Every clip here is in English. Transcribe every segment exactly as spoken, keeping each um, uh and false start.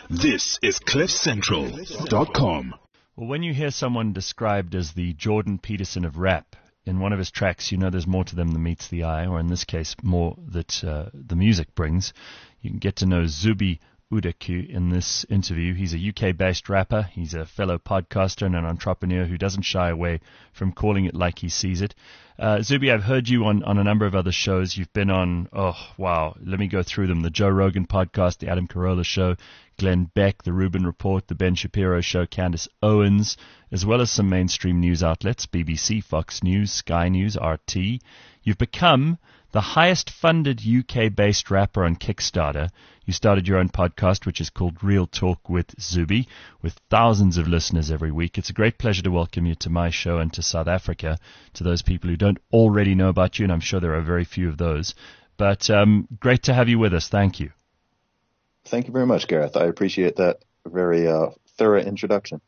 This is cliff central dot com. Well, when you hear someone described as the Jordan Peterson of rap, in one of his tracks, you know there's more to them than meets the eye, or in this case, more that uh, the music brings. You can get to know Zubi Udaku in this interview. He's a U K-based rapper. He's a fellow podcaster and an entrepreneur who doesn't shy away from calling it like he sees it. Uh, Zubi, I've heard you on, on a number of other shows. You've been on, oh, wow, let me go through them. The Joe Rogan podcast, the Adam Carolla show, Glenn Beck, the Rubin Report, the Ben Shapiro show, Candace Owens, as well as some mainstream news outlets, B B C, Fox News, Sky News, R T. You've become the highest funded U K-based rapper on Kickstarter. You started your own podcast, which is called Real Talk with Zubi, with thousands of listeners every week. It's a great pleasure to welcome you to my show and to South Africa, to those people who don't already know about you, and I'm sure there are very few of those. But um, great to have you with us. Thank you. Thank you very much, Gareth. I appreciate that very uh, thorough introduction.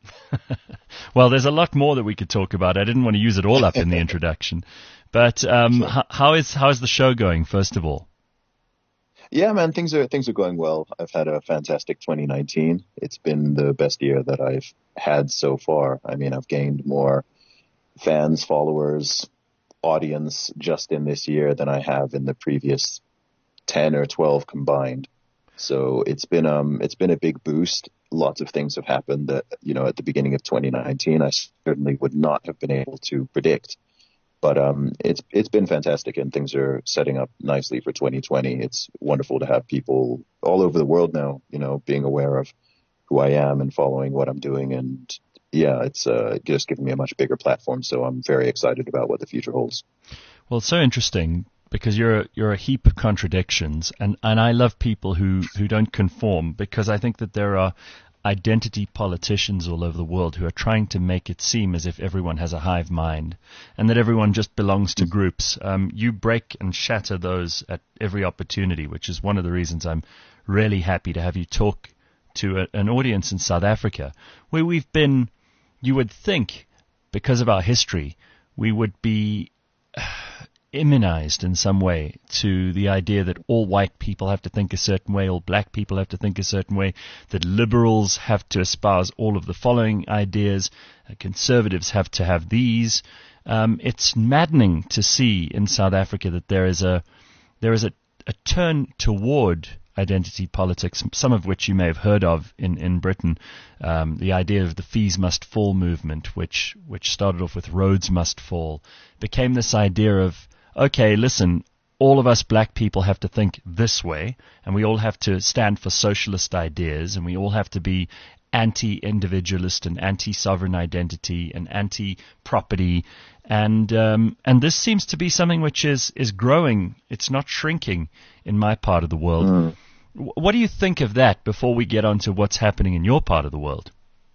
Well, there's a lot more that we could talk about. I didn't want to use it all up in the introduction. But um, Sure. h- how is how is the show going, first of all? Yeah, man, things are things are going well. I've had a fantastic twenty nineteen. It's been the best year that I've had so far. I mean, I've gained more fans, followers, audience just in this year than I have in the previous ten or twelve combined. So it's been um it's been a big boost. Lots of things have happened that, you know, at the beginning of twenty nineteen, I certainly would not have been able to predict. But um, it's it's been fantastic, and things are setting up nicely for twenty twenty. It's wonderful to have people all over the world now, you know, being aware of who I am and following what I'm doing. And yeah, it's uh, just given me a much bigger platform. So I'm very excited about what the future holds. Well, it's so interesting because you're you're a heap of contradictions, and, and I love people who, who don't conform, because I think that there are identity politicians all over the world who are trying to make it seem as if everyone has a hive mind and that everyone just belongs to groups. Um, you break and shatter those at every opportunity, which is one of the reasons I'm really happy to have you talk to a, an audience in South Africa, where we've been, you would think, because of our history, we would be immunized in some way to the idea that all white people have to think a certain way, all black people have to think a certain way, that liberals have to espouse all of the following ideas, uh, conservatives have to have these. Um, it's maddening to see in South Africa that there is a there is a, a turn toward identity politics, some of which you may have heard of in, in Britain, um, the idea of the fees must fall movement, which which started off with roads must fall, became this idea of, okay, listen, all of us black people have to think this way, and we all have to stand for socialist ideas, and we all have to be anti-individualist and anti-sovereign identity and anti-property. And um, and this seems to be something which is, is growing. It's not shrinking in my part of the world. Mm. W- What do you think of that before we get on to what's happening in your part of the world?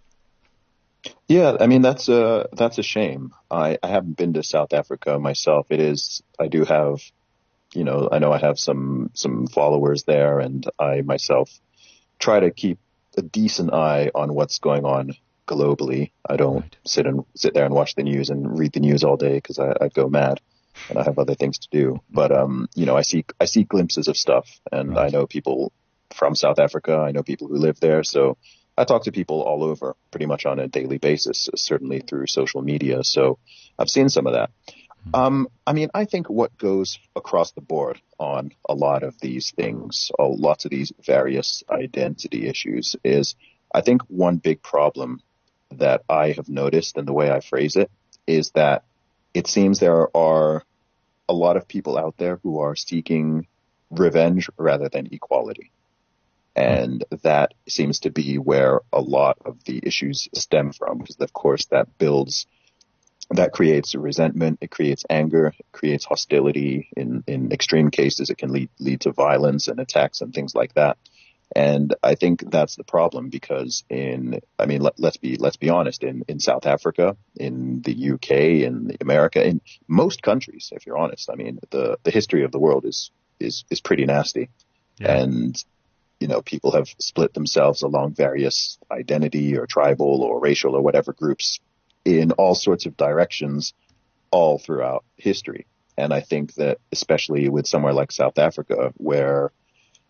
Yeah, I mean, that's a, that's a shame. I, I haven't been to South Africa myself. It is, I do have, you know, I know I have some, some followers there, and I myself try to keep a decent eye on what's going on globally. I don't Right. sit and sit there and watch the news and read the news all day, because I, I'd go mad, and I have other things to do. But, um, you know, I see, I see glimpses of stuff, and Right. I know people from South Africa. I know people who live there. So I talk to people all over pretty much on a daily basis, certainly through social media. So I've seen some of that. Um, I mean, I think what goes across the board on a lot of these things, oh, lots of these various identity issues, is I think one big problem that I have noticed, and the way I phrase it, is that it seems there are a lot of people out there who are seeking revenge rather than equality. And that seems to be where a lot of the issues stem from, because of course that builds, that creates resentment, it creates anger, it creates hostility. In, in extreme cases, it can lead, lead to violence and attacks and things like that. And I think that's the problem, because in, I mean, let, let's be, let's be honest, in, in South Africa, in the U K, in America, in most countries, if you're honest, I mean, the, the history of the world is, is, is pretty nasty. Yeah. And, you know, people have split themselves along various identity or tribal or racial or whatever groups in all sorts of directions all throughout history. And I think that especially with somewhere like South Africa, where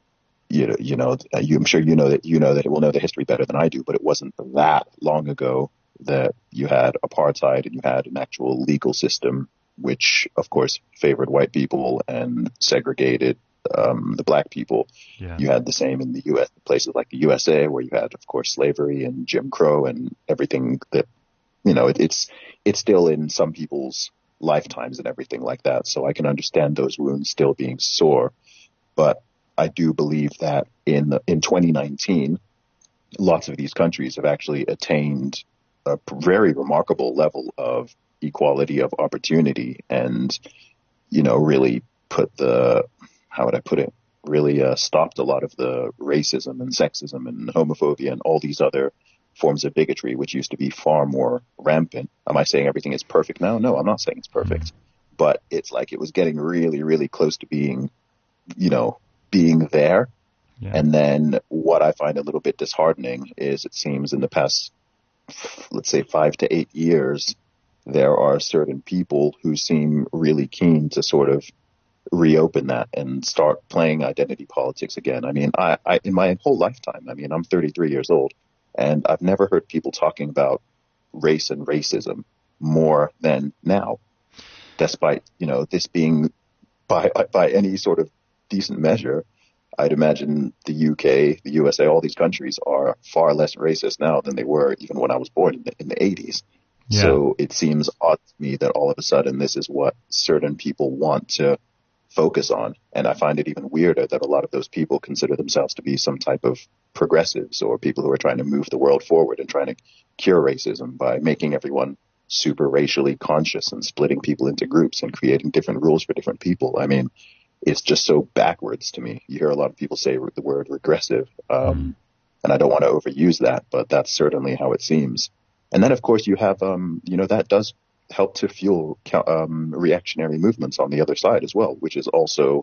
you know, you know, you, I'm sure you know that you know that it will know the history better than I do, but it wasn't that long ago that you had apartheid and you had an actual legal system, which of course favored white people and segregated um, the black people. Yeah. You had the same in the U S, places like the U S A, where you had, of course, slavery and Jim Crow and everything that, you know, it, it's, it's still in some people's lifetimes and everything like that. So I can understand those wounds still being sore, but I do believe that in the, in twenty nineteen, lots of these countries have actually attained a very remarkable level of equality of opportunity and, you know, really put the, how would I put it, really uh, stopped a lot of the racism and sexism and homophobia and all these other forms of bigotry, which used to be far more rampant. Am I saying everything is perfect now? No, I'm not saying it's perfect, mm-hmm. but it's like it was getting really, really close to being, you know, being there. Yeah. And then what I find a little bit disheartening is it seems in the past, let's say five to eight years, there are certain people who seem really keen to sort of reopen that and start playing identity politics again. I mean, I, I in my whole lifetime, I mean, I'm thirty-three years old, and I've never heard people talking about race and racism more than now, despite, you know, this being by by any sort of decent measure. I'd imagine the U K, the U S A, all these countries are far less racist now than they were even when I was born in the, in the eighties. Yeah. So it seems odd to me that all of a sudden this is what certain people want to focus on. And I find it even weirder that a lot of those people consider themselves to be some type of progressives or people who are trying to move the world forward and trying to cure racism by making everyone super racially conscious and splitting people into groups and creating different rules for different people. I mean, it's just so backwards to me. You hear a lot of people say the word regressive, um, mm. and I don't want to overuse that, but that's certainly how it seems. And then, of course, you have, um, you know, that does help to fuel um, reactionary movements on the other side as well, which is also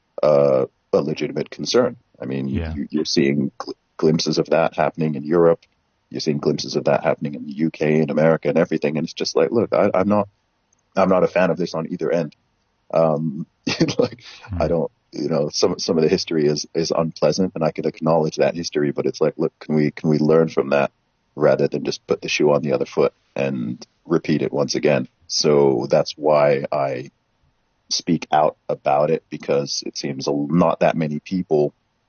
uh, a legitimate concern. I mean, yeah. you, you're seeing gl- glimpses of that happening in Europe. You're seeing glimpses of that happening in the U K and America and everything. And it's just like, look, I, I'm not, I'm not a fan of this on either end. Um, like, hmm. I don't, you know, some, some of the history is, is unpleasant and I can acknowledge that history, but it's like, look, can we, can we learn from that rather than just put the shoe on the other foot and repeat it once again? So that's why I speak out about it, because it seems not that many people.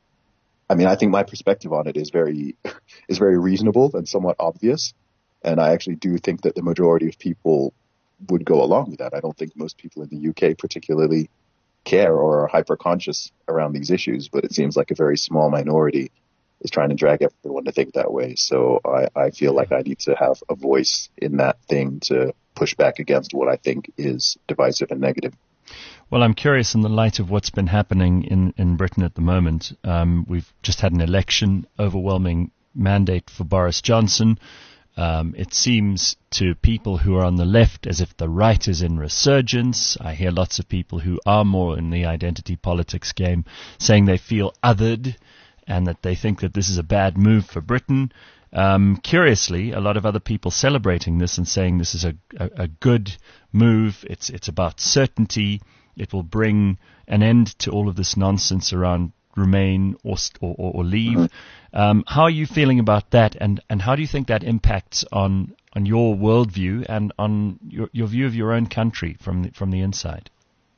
I mean, I think my perspective on it is very, is very reasonable and somewhat obvious. And I actually do think that the majority of people would go along with that. I don't think most people in the U K particularly care or are hyper conscious around these issues, but it seems like a very small minority is trying to drag everyone to think that way. So I, I feel like I need to have a voice in that thing to push back against what I think is divisive and negative. Well, I'm curious in the light of what's been happening in, in Britain at the moment. Um, we've just had an election, overwhelming mandate for Boris Johnson. Um, it seems to people who are on the left as if the right is in resurgence. I hear lots of people who are more in the identity politics game saying they feel othered and that they think that this is a bad move for Britain. Um, curiously, a lot of other people celebrating this and saying this is a, a, a good move. It's it's about certainty. It will bring an end to all of this nonsense around remain or or, or leave. Mm-hmm. Um, how are you feeling about that, and, and how do you think that impacts on, on your worldview and on your, your view of your own country from the, from the inside?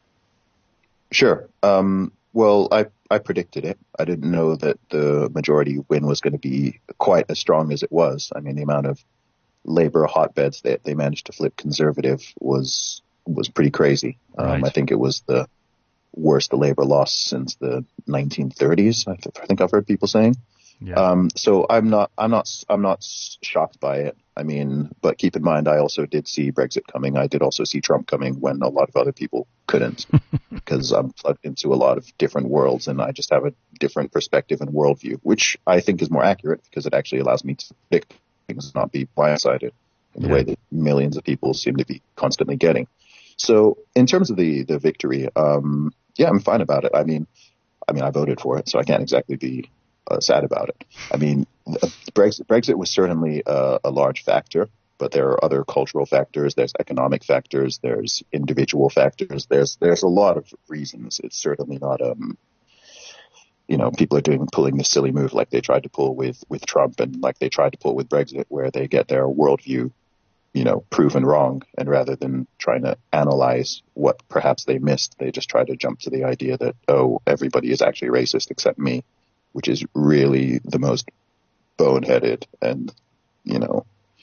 Sure. Um, well, I I predicted it. I didn't know that the majority win was going to be quite as strong as it was. I mean, the amount of Labour hotbeds that they managed to flip Conservative was was pretty crazy. Um, right. I think it was the worst the Labour lost since the nineteen thirties. I, th- I think I've heard people saying. Yeah. Um, so I'm not, I'm not, I'm not shocked by it. I mean, but keep in mind, I also did see Brexit coming. I did also see Trump coming when a lot of other people couldn't, because I'm plugged into a lot of different worlds and I just have a different perspective and worldview, which I think is more accurate because it actually allows me to predict things, not be blindsided in the yeah. way that millions of people seem to be constantly getting. So in terms of the, the victory, um, yeah, I'm fine about it. I mean, I mean, I voted for it, so I can't exactly be uh, sad about it. I mean, Brexit, Brexit was certainly a, a large factor, but there are other cultural factors. There's economic factors. There's individual factors. There's there's a lot of reasons. It's certainly not um you know, people are doing pulling this silly move like they tried to pull with, with Trump and like they tried to pull with Brexit, where they get their worldview, you know, proven wrong. And rather than trying to analyze what perhaps they missed, they just try to jump to the idea that, oh, everybody is actually racist except me, which is really the most boneheaded and, you know,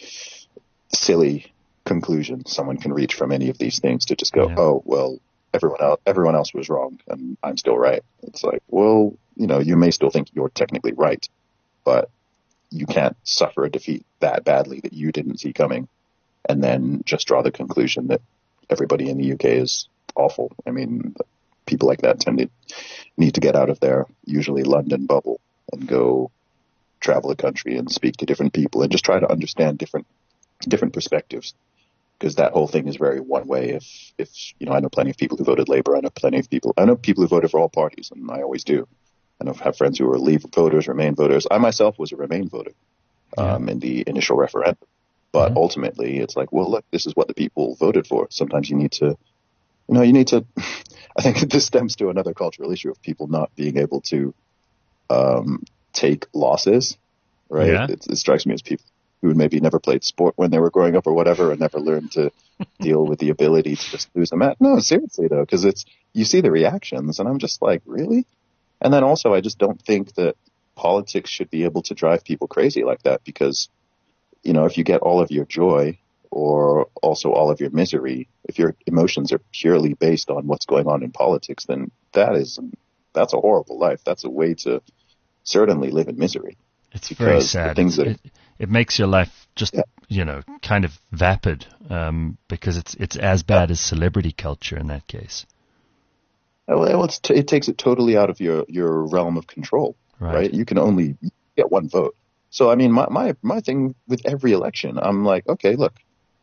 silly conclusion someone can reach from any of these things, to just go, yeah. oh, well, everyone else, everyone else was wrong and I'm still right. It's like, well, you know, you may still think you're technically right, but you can't suffer a defeat that badly that you didn't see coming and then just draw the conclusion that everybody in the U K is awful. I mean, people like that tend to need to get out of their usually London bubble and go travel the country and speak to different people and just try to understand different different perspectives. Because that whole thing is very one way. If, if, you know, I know plenty of people who voted Labour. I know plenty of people, I know people who voted for all parties, and I always do. I know I have friends who are Leave voters, Remain voters. I myself was a Remain voter um, yeah. in the initial referendum. But mm-hmm. ultimately, it's like, well, look, this is what the people voted for. Sometimes you need to, you know, you need to, I think this stems to another cultural issue of people not being able to um, take losses, right? Yeah. It, it strikes me as people who maybe never played sport when they were growing up or whatever, and never learned to deal with the ability to just lose a match. No, seriously though, because it's, you see the reactions and I'm just like, really? And then also I just don't think that politics should be able to drive people crazy like that, because, you know, if you get all of your joy or also all of your misery, if your emotions are purely based on what's going on in politics, then that is, that's a horrible life. That's a way to certainly live in misery. It's very sad. Things that, it, it makes your life just, yeah. you know, kind of vapid, um, because it's it's as bad as celebrity culture in that case. Well, it's t- it takes it totally out of your, your realm of control, right. right? You can only get one vote. So, I mean, my, my, my thing with every election, I'm like, okay, look,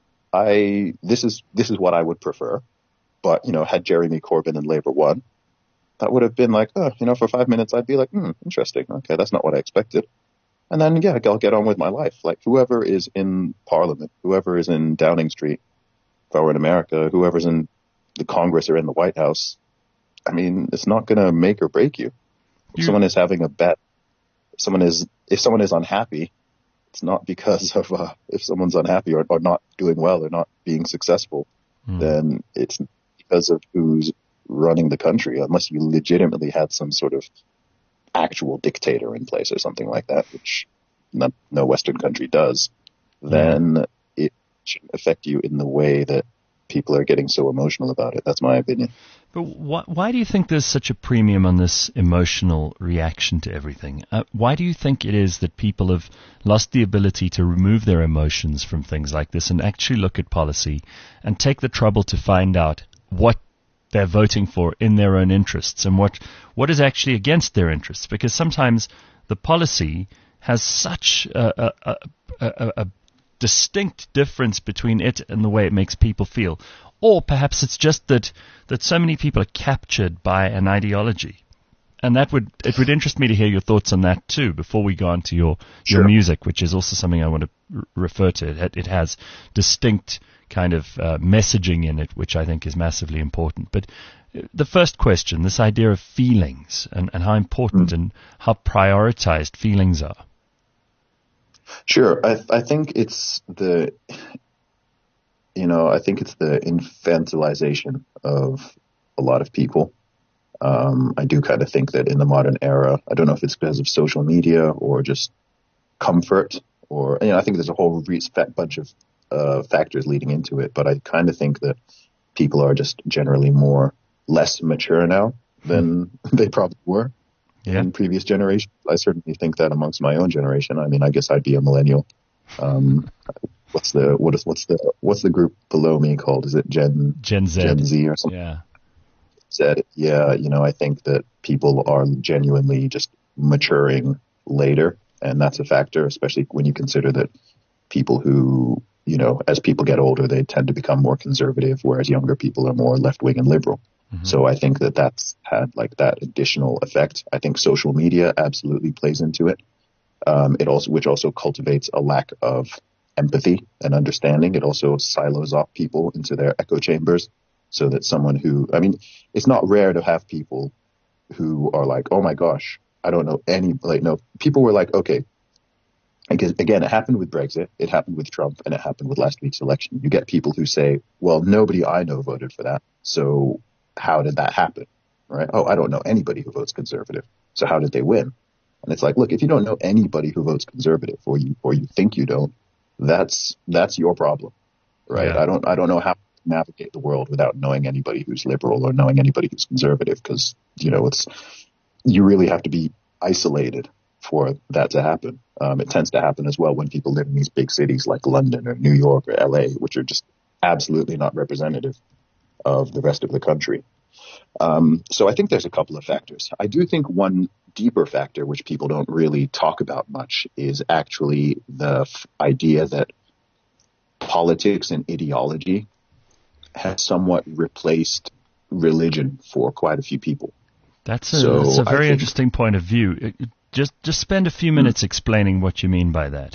I this is this is what I would prefer. But, you know, had Jeremy Corbyn and Labour won, that would have been like, oh, you know, for five minutes, I'd be like, hmm, interesting. Okay, that's not what I expected. And then, yeah, I'll get on with my life. Like, whoever is in Parliament, whoever is in Downing Street, if I were in America, whoever's in the Congress or in the White House, I mean, it's not going to make or break you. If yeah. someone is having a bet, if someone is, if someone is unhappy, it's not because of, uh, if someone's unhappy or, or not doing well or not being successful, mm. then it's because of who's running the country, unless you legitimately had some sort of actual dictator in place or something like that, which not, no Western country does, then mm. it shouldn't affect you in the way that people are getting so emotional about it. That's my opinion. But wh- why do you think there's such a premium on this emotional reaction to everything? Uh, why do you think it is that people have lost the ability to remove their emotions from things like this and actually look at policy and take the trouble to find out what they're voting for in their own interests and what what is actually against their interests? Because sometimes the policy has such a, a, a, a, a distinct difference between it and the way it makes people feel. Or perhaps it's just that, that so many people are captured by an ideology. And that would it would interest me to hear your thoughts on that too before we go on to your, sure. your music, which is also something I want to r- refer to. It, it has distinct kind of uh, messaging in it, which I think is massively important. But the first question, this idea of feelings and, and how important mm. and how prioritized feelings are. Sure. I, I think it's the, you know, I think it's the infantilization of a lot of people. Um, I do kind of think that in the modern era, I don't know if it's because of social media or just comfort or, you know, I think there's a whole re- bunch of uh, factors leading into it, but I kind of think that people are just generally more, less mature now than they probably were yeah. in previous generations. I certainly think that amongst my own generation. I mean, I guess I'd be a millennial. Um, what's the, what is, what's the, what's the group below me called? Is it Gen, Gen Z, Gen Z or something? Yeah. Said, yeah, you know, I think that people are genuinely just maturing later, and that's a factor, especially when you consider that people who, you know, as people get older, they tend to become more conservative, whereas younger people are more left-wing and liberal. Mm-hmm. So I think that that's had like that additional effect. I think social media absolutely plays into it. Um, it also, which also cultivates a lack of empathy and understanding. It also silos off people into their echo chambers. So that someone who, I mean, it's not rare to have people who are like, oh my gosh, I don't know any, like, no, people were like, okay, because again, it happened with Brexit, it happened with Trump, and it happened with last week's election. You get people who say, well, nobody I know voted for that. So how did that happen? Right? Oh, I don't know anybody who votes conservative. So how did they win? And it's like, look, if you don't know anybody who votes conservative, or you, or you think you don't, that's, that's your problem. Right? Yeah. I don't, I don't know how to navigate the world without knowing anybody who's liberal or knowing anybody who's conservative, because, you know, it's, you really have to be isolated for that to happen. Um, it tends to happen as well when people live in these big cities like London or New York or L A, which are just absolutely not representative of the rest of the country. Um, so I think there's a couple of factors. I do think one deeper factor, which people don't really talk about much, is actually the f- idea that politics and ideology has somewhat replaced religion for quite a few people. That's a, so that's a very think, interesting point of view. It, it, just just spend a few minutes explaining what you mean by that.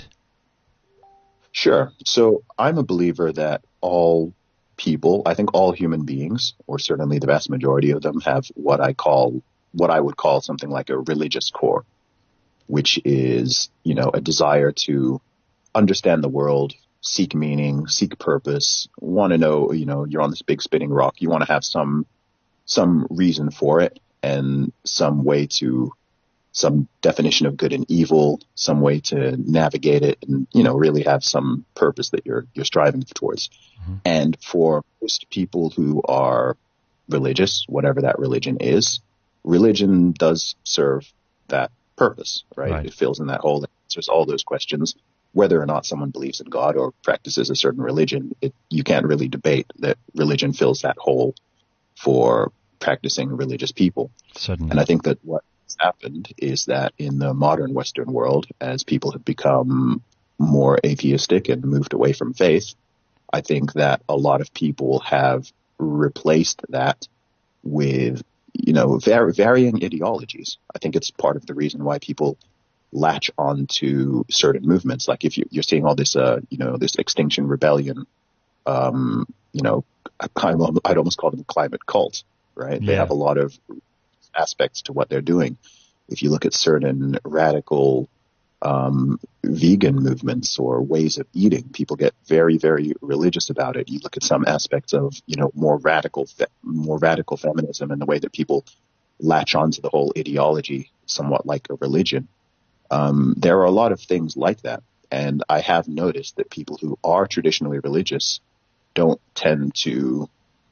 Sure. So I'm a believer that all people, I think all human beings, or certainly the vast majority of them, have what I call, what I would call something like a religious core, which is, you know, a desire to understand the world, seek meaning, seek purpose, want to know, you know, you're on this big spinning rock. You want to have some, some reason for it and some way to, some definition of good and evil, some way to navigate it, and, you know, really have some purpose that you're, you're striving towards. Mm-hmm. And for most people who are religious, whatever that religion is, religion does serve that purpose, right? right. It fills in that hole, it answers all those questions. Whether or not someone believes in God or practices a certain religion, it, you can't really debate that religion fills that hole for practicing religious people. Certainly. And I think that what happened is that in the modern Western world, as people have become more atheistic and moved away from faith, I think that a lot of people have replaced that with, you know, var- varying ideologies. I think it's part of the reason why people latch on to certain movements. Like if you, you're seeing all this, uh, you know, this Extinction Rebellion, um, you know, I'd almost call them a climate cult, right? Yeah. They have a lot of aspects to what they're doing. If you look at certain radical um, vegan movements or ways of eating, people get very, very religious about it. You look at some aspects of, you know, more radical, fe- more radical feminism and the way that people latch onto the whole ideology, somewhat like a religion. Um, there are a lot of things like that. And I have noticed that people who are traditionally religious don't tend to,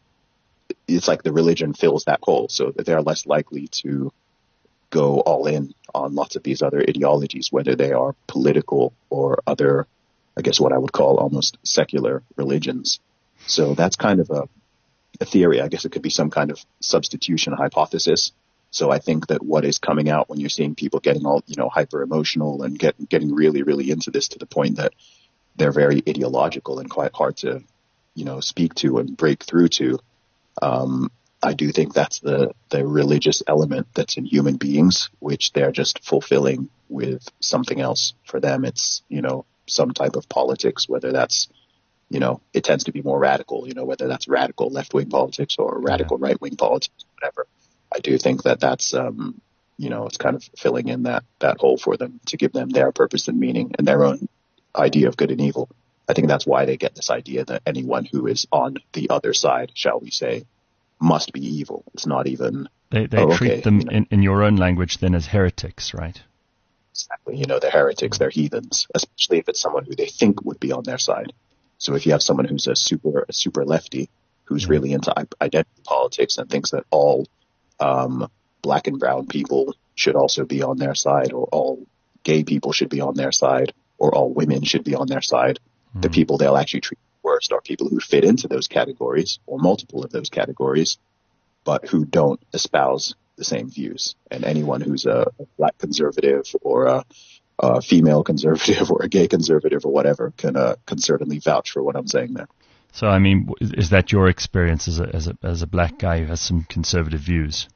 it's like the religion fills that hole, so that they're less likely to go all in on lots of these other ideologies, whether they are political or other, I guess what I would call almost secular religions. So that's kind of a, a theory. I guess it could be some kind of substitution hypothesis. So I think that what is coming out when you're seeing people getting all, you know, hyper emotional and get, getting really, really into this to the point that they're very ideological and quite hard to, you know, speak to and break through to. Um, I do think that's the, the religious element that's in human beings, which they're just fulfilling with something else. For them, it's, you know, some type of politics, whether that's, you know, it tends to be more radical, you know, whether that's radical left-wing politics or radical yeah. right-wing politics, whatever. I do think that that's, um, you know, it's kind of filling in that, that hole for them to give them their purpose and meaning and their own idea of good and evil. I think that's why they get this idea that anyone who is on the other side, shall we say, must be evil. It's not even... They they oh, treat okay, them, you know, in, in your own language, then as heretics, right? Exactly. You know, they're heretics, they're heathens, especially if it's someone who they think would be on their side. So if you have someone who's a super a super lefty, who's yeah. really into identity politics and thinks that all um, black and brown people should also be on their side, or all gay people should be on their side, or all women should be on their side, mm. the people they'll actually treat worst are people who fit into those categories, or multiple of those categories, but who don't espouse the same views. And anyone who's a black conservative or a, a female conservative or a gay conservative or whatever can uh, can certainly vouch for what I'm saying there. So, I mean, is that your experience as a as a as a black guy who has some conservative views?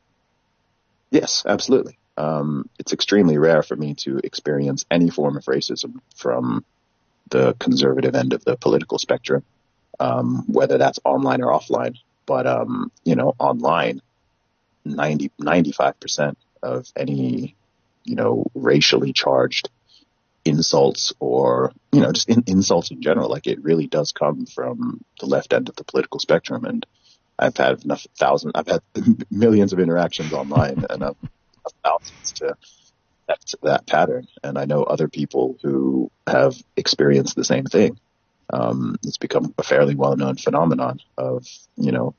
Yes, absolutely. Um, it's extremely rare for me to experience any form of racism from the conservative end of the political spectrum, um, whether that's online or offline. But, um, you know, online, ninety, ninety-five percent of any you know, racially charged insults or, you know, just in, insults in general. Like, it really does come from the left end of the political spectrum. And I've had enough thousand, I've had millions of interactions online and I've thousands to that, to that pattern. And I know other people who have experienced the same thing. Um, it's become a fairly well-known phenomenon of, you know,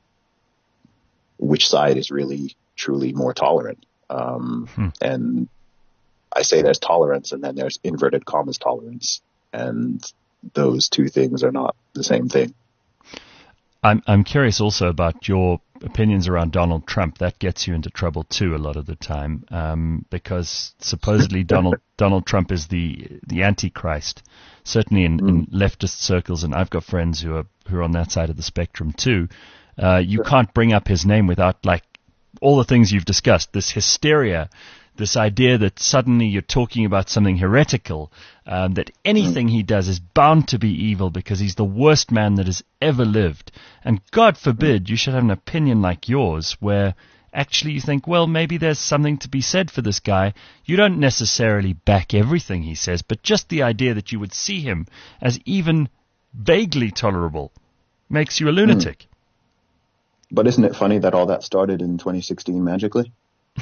which side is really truly more tolerant. Um, hmm. And I say there's tolerance and then there's inverted commas tolerance. And those two things are not the same thing. I'm I'm curious also about your opinions around Donald Trump. That gets you into trouble too a lot of the time, um, because supposedly Donald Donald Trump is the the Antichrist, certainly in, mm. in leftist circles, and I've got friends who are who are on that side of the spectrum too. Uh, you sure. can't bring up his name without, like, all the things you've discussed, this hysteria, this idea that suddenly you're talking about something heretical, um, that anything he does is bound to be evil because he's the worst man that has ever lived. And God forbid you should have an opinion like yours where actually you think, well, maybe there's something to be said for this guy. You don't necessarily back everything he says, but just the idea that you would see him as even vaguely tolerable makes you a lunatic. Mm. But isn't it funny that all that started in twenty sixteen magically?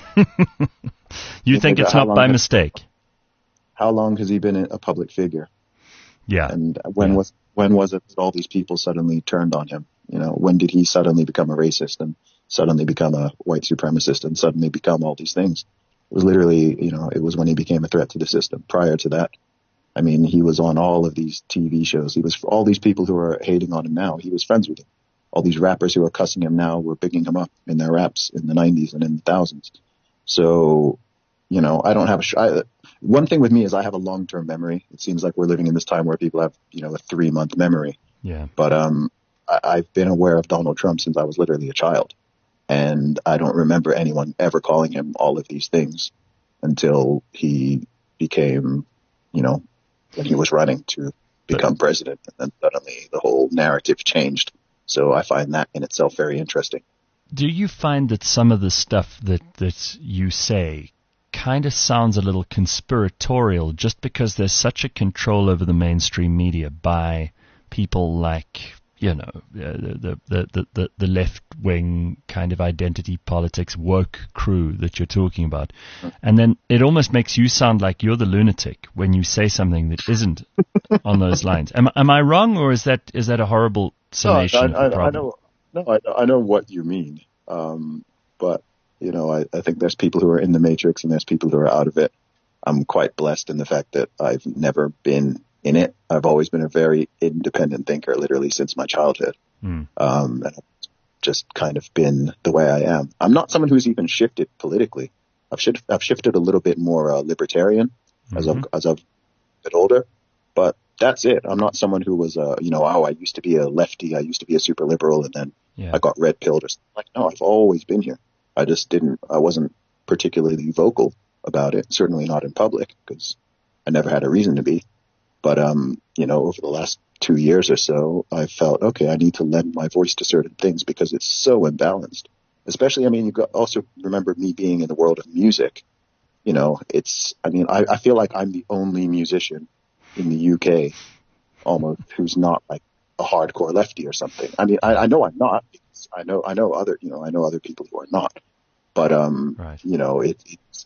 You, you think it's not by mistake? How long has he been a public figure? Yeah. And when yeah. was when was it that all these people suddenly turned on him? You know, when did he suddenly become a racist and suddenly become a white supremacist and suddenly become all these things? It was literally, you know, it was when he became a threat to the system. Prior to that, I mean, he was on all of these T V shows. He was, all these people who are hating on him now, he was friends with them. All these rappers who are cussing him now were bigging him up in their raps in the nineties and in the thousands. So, you know, I don't have a, sh- I, one thing with me is I have a long-term memory. It seems like we're living in this time where people have, you know, a three-month memory. Yeah. But um, I, I've been aware of Donald Trump since I was literally a child. And I don't remember anyone ever calling him all of these things until he became, you know, when he was running to become but, president. And then suddenly the whole narrative changed. So I find that in itself very interesting. Do you find that some of the stuff that, that you say kind of sounds a little conspiratorial just because there's such a control over the mainstream media by people like, you know, the the, the, the, the left-wing kind of identity politics woke crew that you're talking about? And then it almost makes you sound like you're the lunatic when you say something that isn't on those lines. Am, am I wrong, or is that is that a horrible summation no, I, of the problem? I, I know, no, I, I know what you mean. Um, but, you know, I, I think there's people who are in the matrix and there's people who are out of it. I'm quite blessed in the fact that I've never been in it. I've always been a very independent thinker, literally since my childhood. Mm. Um, and I've just kind of been the way I am. I'm not someone who's even shifted politically. I've, shif- I've shifted a little bit more uh, libertarian mm-hmm. as I've, as I've been older, but that's it. I'm not someone who was, uh, you know, oh, I used to be a lefty. I used to be a super liberal. And then yeah. I got red pilled or something. Like, no, I've always been here. I just didn't, I wasn't particularly vocal about it. Certainly not in public because I never had a reason to be. But, um, you know, over the last two years or so, I felt, okay, I need to lend my voice to certain things because it's so imbalanced. Especially, I mean, you got also remember me being in the world of music. You know, it's, I mean, I, I feel like I'm the only musician in the U K almost who's not like a hardcore lefty or something. I mean, I, I know I'm not. Because I know, I know other, you know, I know other people who are not. But, um, right. you know, it, it's,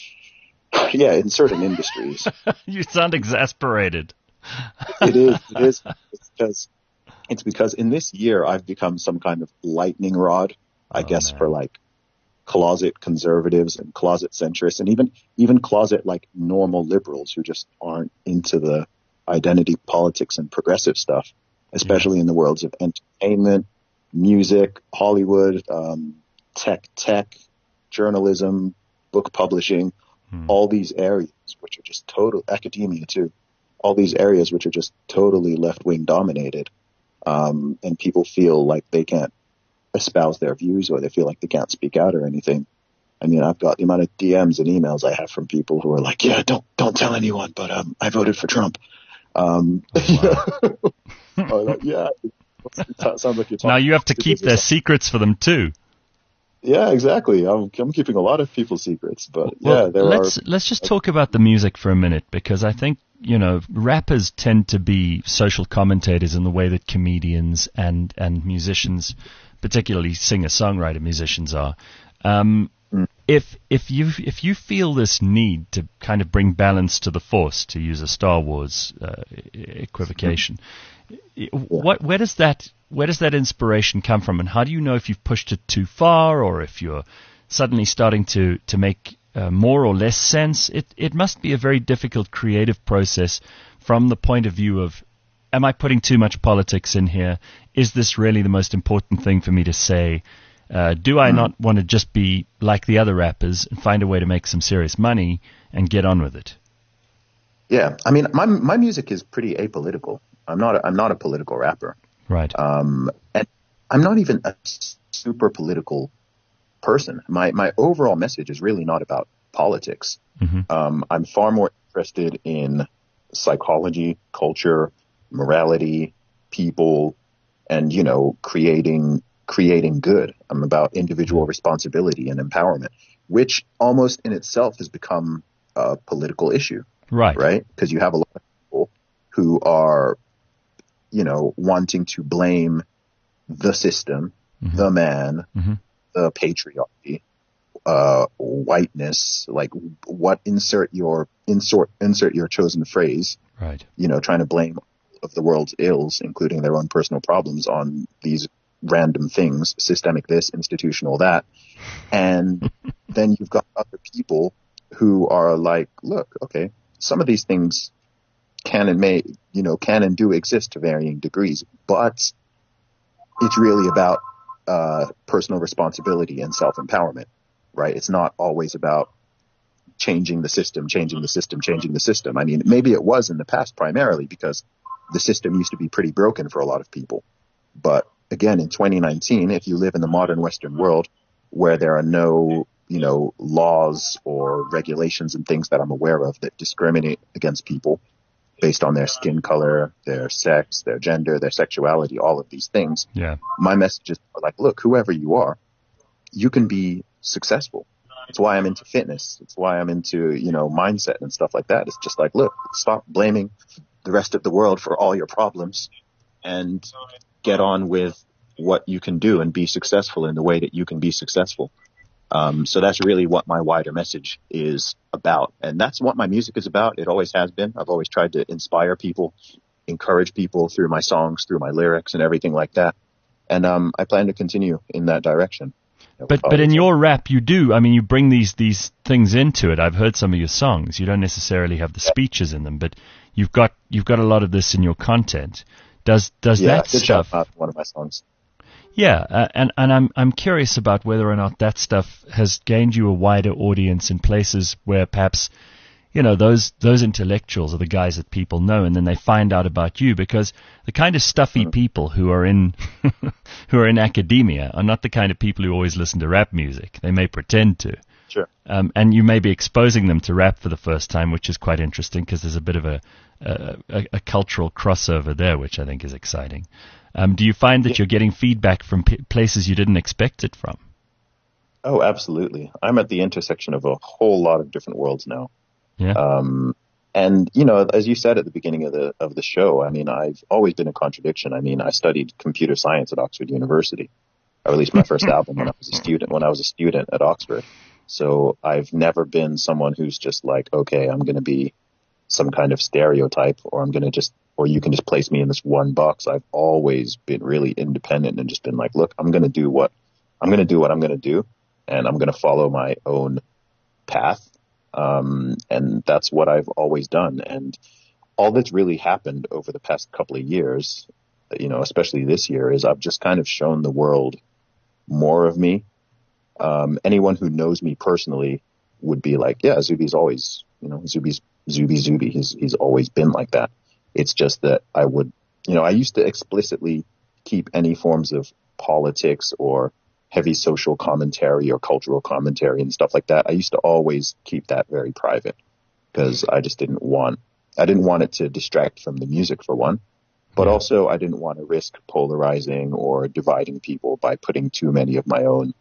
yeah, in certain industries. You sound exasperated. It is. It is. It's because, it's because in this year I've become some kind of lightning rod, I oh, guess, man. for like closet conservatives and closet centrists and even, even closet like normal liberals who just aren't into the identity politics and progressive stuff, especially yeah. in the worlds of entertainment, music, Hollywood, um, tech, tech, journalism, book publishing, hmm. all these areas which are just total academia too, all these areas which are just totally left-wing dominated. Um, and people feel like they can't espouse their views or they feel like they can't speak out or anything. I mean, I've got the amount of D Ms and emails I have from people who are like, yeah, don't, don't tell anyone, but, um, I voted for Trump. Um, oh, wow. like, yeah, it sounds like you're talking. Now you have to keep their secrets for them too. Yeah, exactly. I'm I'm keeping a lot of people's secrets, but well, yeah, there let's are. let's just talk about the music for a minute, because I think, you know, rappers tend to be social commentators in the way that comedians and and musicians, particularly singer-songwriter musicians, are. Um, Mm. if if you if you feel this need to kind of bring balance to the Force, to use a Star Wars uh, equivocation, Yeah. what where does that where does that inspiration come from, and how do you know if you've pushed it too far, or if you're suddenly starting to to make uh, more or less sense? It it must be a very difficult creative process from the point of view of, am I putting too much politics in here? Is this really the most important thing for me to say? Uh, do I Mm. not want to just be like the other rappers and find a way to make some serious money and get on with it? Yeah, I mean, my my music is pretty apolitical. I'm not a, I'm not a political rapper. Right. Um, and I'm not even a super political person. My my overall message is really not about politics. Mm-hmm. Um, I'm far more interested in psychology, culture, morality, people, and, you know, creating creating good. I'm about individual responsibility and empowerment, which almost in itself has become a political issue, Right. right? Because you have a lot of people who are, you know, wanting to blame the system, Mm-hmm. the man, Mm-hmm. the patriarchy, uh, whiteness, like what insert your insert insert your chosen phrase, Right. you know, trying to blame of the world's ills, including their own personal problems, on these random things, systemic this, institutional that. And then you've got other people who are like, look, okay, some of these things can and may, you know, can and do exist to varying degrees, but it's really about uh, personal responsibility and self-empowerment, right? It's not always about changing the system, changing the system, changing the system. I mean, maybe it was in the past primarily because the system used to be pretty broken for a lot of people. But again, in twenty nineteen, if you live in the modern Western world where there are no, you know, laws or regulations and things that I'm aware of that discriminate against people based on their skin color, their sex, their gender, their sexuality, all of these things, Yeah. my messages are like, look, whoever you are, you can be successful. It's why I'm into fitness. It's why I'm into, you know, mindset and stuff like that. It's just like, look, stop blaming the rest of the world for all your problems and get on with what you can do and be successful in the way that you can be successful. Um, so that's really what my wider message is about. And that's what my music is about. It always has been. I've always tried to inspire people, encourage people through my songs, through my lyrics and everything like that. And um, I plan to continue in that direction. But but in your rap, you do. I mean, you bring these these things into it. I've heard some of your songs. You don't necessarily have the speeches in them, but you've got you've got a lot of this in your content. Does does yeah, that good stuff? Job, one of my songs. Yeah, uh, and and I'm I'm curious about whether or not that stuff has gained you a wider audience in places where perhaps, you know, those those intellectuals are the guys that people know, and then they find out about you, because the kind of stuffy Mm. people who are in who are in academia are not the kind of people who always listen to rap music. They may pretend to. Sure. Um, and you may be exposing them to rap for the first time, which is quite interesting because there's a bit of a, a, a, a cultural crossover there, which I think is exciting. Um, do you find that Yeah. you're getting feedback from p- places you didn't expect it from? Oh, absolutely. I'm at the intersection of a whole lot of different worlds now. Yeah. Um, and, you know, as you said at the beginning of the of the show, I mean, I've always been a contradiction. I mean, I studied computer science at Oxford University. I released my first album when I was a student, when I was a student at Oxford. So I've never been someone who's just like, okay, I'm going to be some kind of stereotype, or I'm going to just, or you can just place me in this one box. I've always been really independent and just been like, look, I'm going to do what I'm going to do what I'm going to do. And I'm going to follow my own path. Um, and that's what I've always done. And all that's really happened over the past couple of years, you know, especially this year, is I've just kind of shown the world more of me. Um, anyone who knows me personally would be like, yeah, Zuby's always, you know, Zuby's Zuby Zuby. He's, he's always been like that. It's just that I would, you know, I used to explicitly keep any forms of politics or heavy social commentary or cultural commentary and stuff like that. I used to always keep that very private because I just didn't want, I didn't want it to distract from the music, for one, but Yeah. also I didn't want to risk polarizing or dividing people by putting too many of my own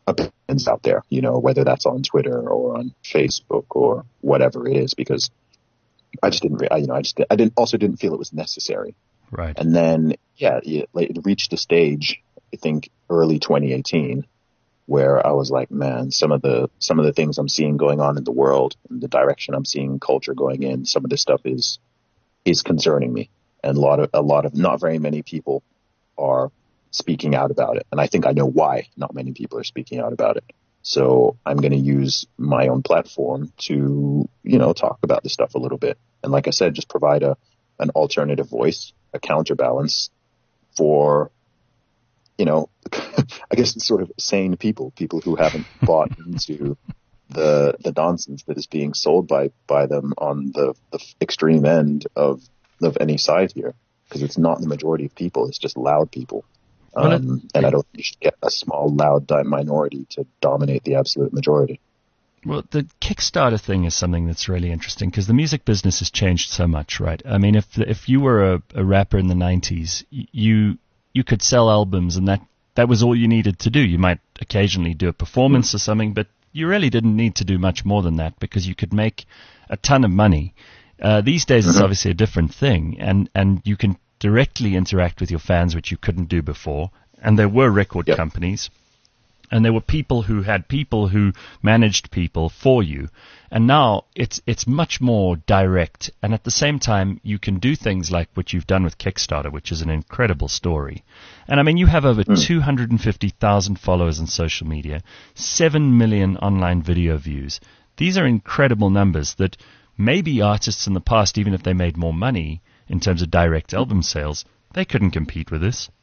opinions out there, you know, whether that's on Twitter or on Facebook or whatever it is, because I just didn't, I, you know, I just, I didn't, also didn't feel it was necessary. Right. And then, yeah, it, it reached a stage, I think early twenty eighteen, where I was like, man, some of the, some of the things I'm seeing going on in the world and the direction I'm seeing culture going in, some of this stuff is, is concerning me. And a lot of, a lot of, not very many people are speaking out about it. And I think I know why not many people are speaking out about it. So I'm going to use my own platform to, you know, talk about this stuff a little bit. And like I said, just provide a, an alternative voice, a counterbalance for, you know, I guess it's sort of sane people, people who haven't bought into the, the nonsense that is being sold by, by them on the, the extreme end of, of any side here. Because it's not the majority of people. It's just loud people. Well, Um, it, and I don't think you should get a small, loud minority to dominate the absolute majority. Well, the Kickstarter thing is something that's really interesting because the music business has changed so much, right? I mean, if if you were a, a rapper in the nineties, you you could sell albums and that, that was all you needed to do. You might occasionally do a performance mm-hmm. or something, but you really didn't need to do much more than that because you could make a ton of money. Uh, these days, mm-hmm. it's obviously a different thing, and, and you can directly interact with your fans, which you couldn't do before. And there were record yep. companies, and there were people who had people who managed people for you. And now it's it's much more direct. And at the same time, you can do things like what you've done with Kickstarter, which is an incredible story. And I mean, you have over mm. two hundred fifty thousand followers on social media, seven million online video views. These are incredible numbers that maybe artists in the past, even if they made more money in terms of direct album sales, they couldn't compete with this.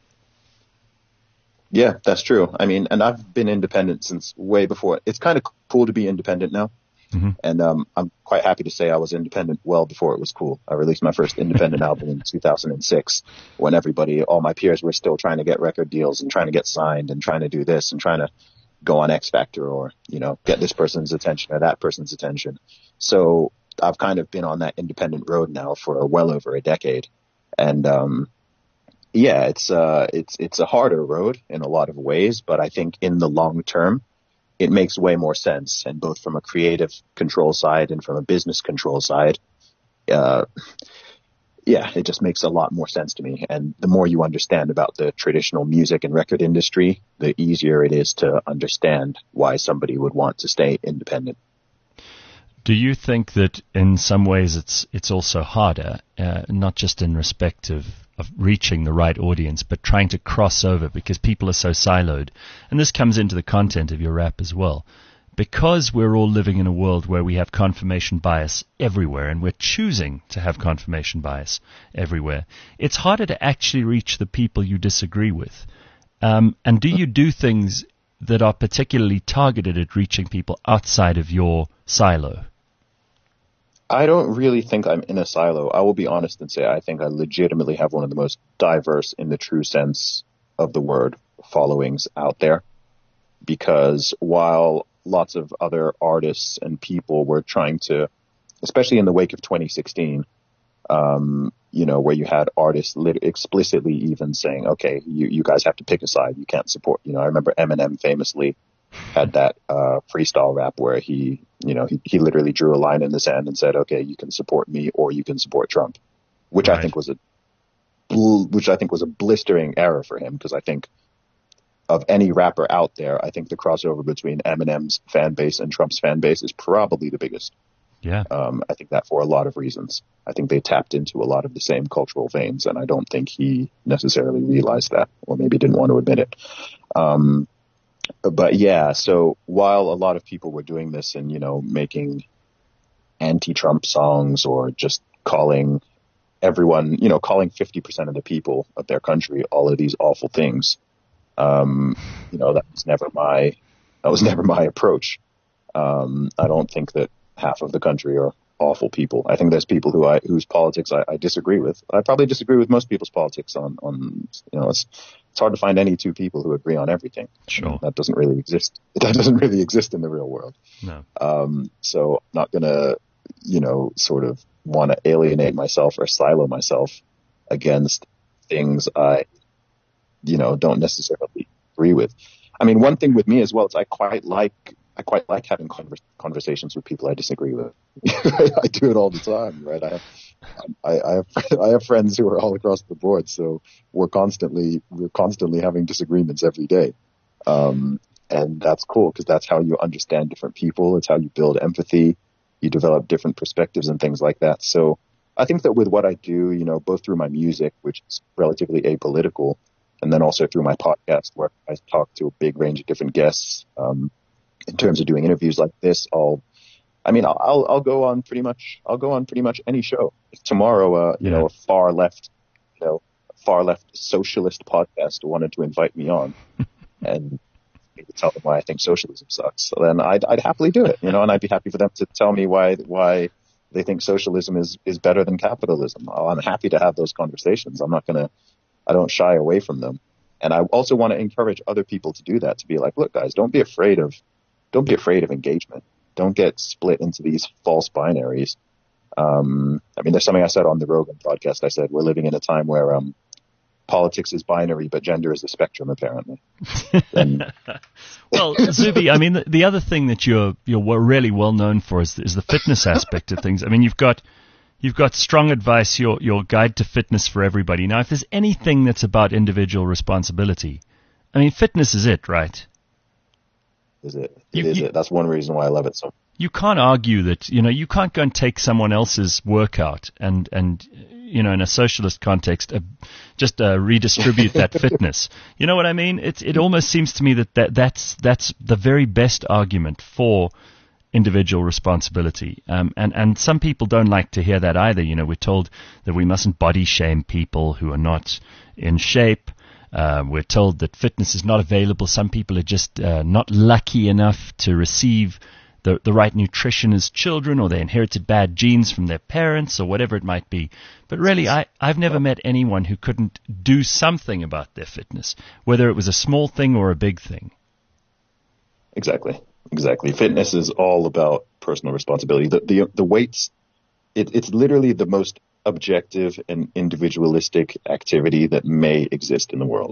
Yeah, that's true. I mean, and I've been independent since way before. It's kind of cool to be independent now. Mm-hmm. And um, I'm quite happy to say I was independent well before it was cool. I released my first independent album in two thousand six when everybody, all my peers were still trying to get record deals and trying to get signed and trying to do this and trying to go on X Factor or, you know, get this person's attention or that person's attention. So I've kind of been on that independent road now for well over a decade. And, um, yeah, it's, uh, it's, it's a harder road in a lot of ways, but I think in the long term, it makes way more sense. And both from a creative control side and from a business control side, uh, yeah, it just makes a lot more sense to me. And the more you understand about the traditional music and record industry, the easier it is to understand why somebody would want to stay independent. Do you think that in some ways it's it's also harder, uh, not just in respect of, of reaching the right audience, but trying to cross over because people are so siloed? And this comes into the content of your rap as well. Because we're all living in a world where we have confirmation bias everywhere and we're choosing to have confirmation bias everywhere, it's harder to actually reach the people you disagree with. Um, and do you do things that are particularly targeted at reaching people outside of your silo? I don't really think I'm in a silo. I will be honest and say I think I legitimately have one of the most diverse, in the true sense of the word, followings out there. Because while lots of other artists and people were trying to, especially in the wake of twenty sixteen, um, you know, where you had artists lit- explicitly even saying, okay, you, you guys have to pick a side. You can't support, you know, I remember Eminem famously had that uh, freestyle rap where he, you know, he, he literally drew a line in the sand and said, okay, you can support me or you can support Trump, which right. I think was a, which I think was a blistering error for him. Because I think of any rapper out there, I think the crossover between Eminem's fan base and Trump's fan base is probably the biggest. Yeah. Um, I think that for a lot of reasons. I think they tapped into a lot of the same cultural veins, and I don't think he necessarily realized that, or maybe didn't want to admit it. Um, but yeah, so while a lot of people were doing this and, you know, making anti-Trump songs or just calling everyone, you know, calling fifty percent of the people of their country all of these awful things, um, you know, that was never my, that was never my approach. Um, I don't think that half of the country are awful people. I think there's people who I, whose politics I, I disagree with. I probably disagree with most people's politics on, on, you know, it's, it's hard to find any two people who agree on everything. Sure. That doesn't really exist. That doesn't really exist in the real world. No. Um, so I'm not going to, you know, sort of want to alienate myself or silo myself against things I, you know, don't necessarily agree with. I mean, one thing with me as well is I quite like I quite like having conver- conversations with people I disagree with. I do it all the time, right? I have, I, I have I have friends who are all across the board, so we're constantly we're constantly having disagreements every day, um, and that's cool because that's how you understand different people. It's how you build empathy. You develop different perspectives and things like that. So I think that with what I do, you know, both through my music, which is relatively apolitical, and then also through my podcast where I talk to a big range of different guests. Um, in terms of doing interviews like this, I'll, I mean, I'll, I'll, I'll go on pretty much, I'll go on pretty much any show. If tomorrow, uh, you Yeah. know, a far left, you know, far left socialist podcast wanted to invite me on and to tell them why I think socialism sucks, so then I'd, I'd happily do it, you know, and I'd be happy for them to tell me why, why they think socialism is, is better than capitalism. Oh, I'm happy to have those conversations. I'm not going to, I don't shy away from them. And I also want to encourage other people to do that, to be like, look, guys, don't be afraid of, don't be afraid of engagement. Don't get split into these false binaries. Um, I mean, there's something I said on the Rogan podcast. I said, we're living in a time where, um, politics is binary, but gender is a spectrum, apparently. And, well, Zuby, I mean, the, the other thing that you're you're really well known for is, is the fitness aspect of things. I mean, you've got you've got Strong Advice, your your guide to fitness for everybody. Now, if there's anything that's about individual responsibility, I mean, fitness is it, right? is it? It You- is you- it. That's one reason why I love it so much. You can't argue that, you know, you can't go and take someone else's workout and, and you know, in a socialist context, uh, just uh, redistribute that fitness. You know what I mean? It, it almost seems to me that, that that's, that's the very best argument for individual responsibility. Um, and, and some people don't like to hear that either. You know, we're told that we mustn't body shame people who are not in shape. Uh, we're told that fitness is not available. Some people are just uh, not lucky enough to receive the, the right nutrition as children, or they inherited bad genes from their parents, or whatever it might be. But really, I, I've never met anyone who couldn't do something about their fitness, whether it was a small thing or a big thing. Exactly. Exactly. Fitness is all about personal responsibility. The, the, the weights, it, it's literally the most objective and individualistic activity that may exist in the world,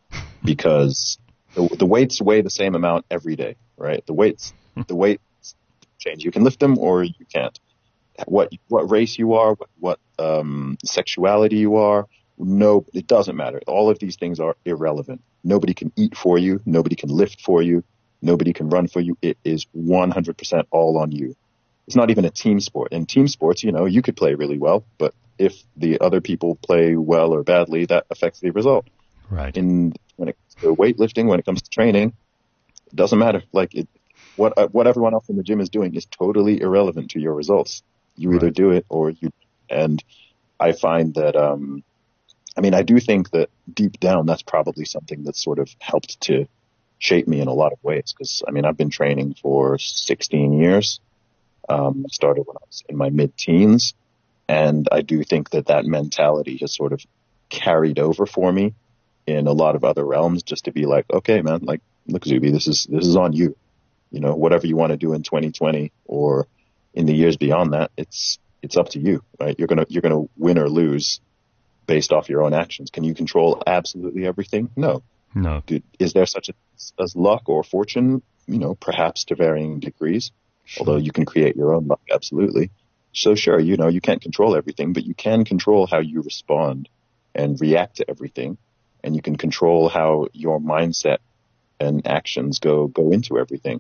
because the, the weights weigh the same amount every day, right? The weights, the weights change. You can lift them or you can't. What, what race you are, what, what, um, sexuality you are, no, it doesn't matter. All of these things are irrelevant. Nobody can eat for you. Nobody can lift for you. Nobody can run for you. It is one hundred percent all on you. It's not even a team sport. In team sports, you know, you could play really well, but if the other people play well or badly, that affects the result. Right. In when it comes to weightlifting, when it comes to training, it doesn't matter. Like it, what uh, what everyone else in the gym is doing is totally irrelevant to your results. You either Right. do it or you. And I find that, um, I mean, I do think that deep down, that's probably something that's sort of helped to shape me in a lot of ways. Because I mean, I've been training for sixteen years. Um, I started when I was in my mid-teens, and I do think that that mentality has sort of carried over for me in a lot of other realms. Just to be like, okay, man, like, look, Zuby, this is this is on you. You know, whatever you want to do in twenty twenty or in the years beyond that, it's it's up to you, right? You're gonna you're gonna win or lose based off your own actions. Can you control absolutely everything? No. No. Do, is there such a as luck or fortune? You know, perhaps to varying degrees. Although you can create your own luck, absolutely. So sure, you know, you can't control everything, but you can control how you respond and react to everything. And you can control how your mindset and actions go, go into everything.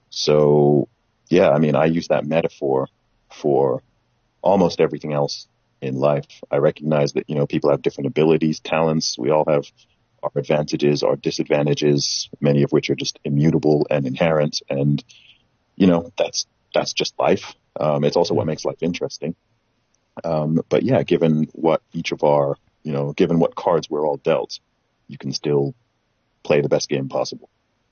So yeah, I mean, I use that metaphor for almost everything else in life. I recognize that, you know, people have different abilities, talents. We all have our advantages, our disadvantages, many of which are just immutable and inherent. And, you know, that's, that's just life. Um, it's also what makes life interesting. Um, but yeah, given what each of our, you know, given what cards we're all dealt, you can still play the best game possible.